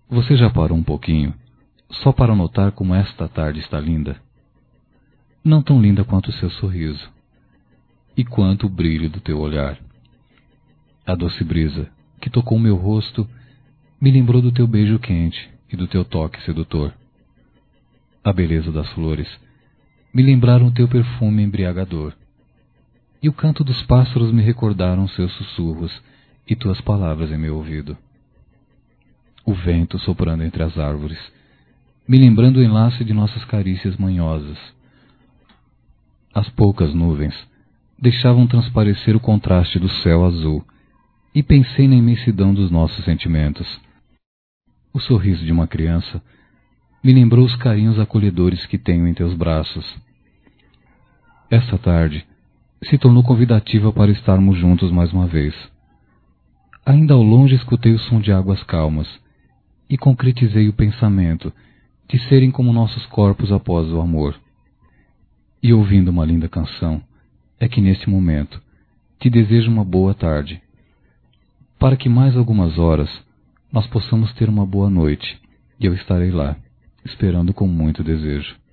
Você já parou um pouquinho, só para notar como esta tarde está linda? Não tão linda quanto o seu sorriso, e quanto o brilho do teu olhar. A doce brisa que tocou meu rosto me lembrou do teu beijo quente e do teu toque sedutor. A beleza das flores me lembraram o teu perfume embriagador, e o canto dos pássaros me recordaram seus sussurros e tuas palavras em meu ouvido. O vento soprando entre as árvores, me lembrando o enlace de nossas carícias manhosas. As poucas nuvens deixavam transparecer o contraste do céu azul, e pensei na imensidão dos nossos sentimentos. O sorriso de uma criança me lembrou os carinhos acolhedores que tenho em teus braços. Esta tarde se tornou convidativa para estarmos juntos mais uma vez. Ainda ao longe escutei o som de águas calmas e concretizei o pensamento de serem como nossos corpos após o amor. E ouvindo uma linda canção, é que neste momento te desejo uma boa tarde, para que mais algumas horas nós possamos ter uma boa noite, e eu estarei lá, esperando com muito desejo.